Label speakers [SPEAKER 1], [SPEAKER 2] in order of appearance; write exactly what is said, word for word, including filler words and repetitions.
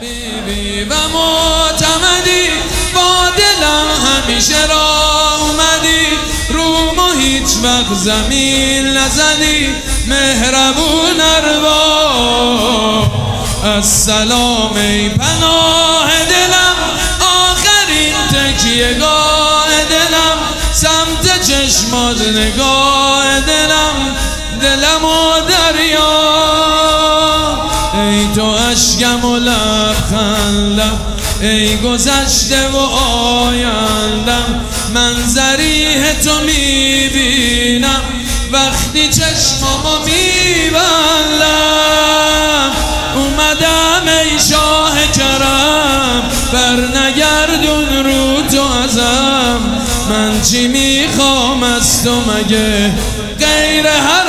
[SPEAKER 1] حبیبی و معتمدی، با دلم همیشه راه اومدی، رومو هیچ وقت زمین نزدی، مهربون ارباب. السلام ای پناه دلم، آخرین تکیه‌گاه دلم، سمت چشمات نگاه دلم، دلم و دریا. ای تو اشکم و لبخندم، ای گذشته و آیندم، من ذریح تو میبینم وقتی چشمامو میبندم. اومدم ای شاه کرم، بر نگردون رو تو ازم، من چی میخوام از تو مگه غیر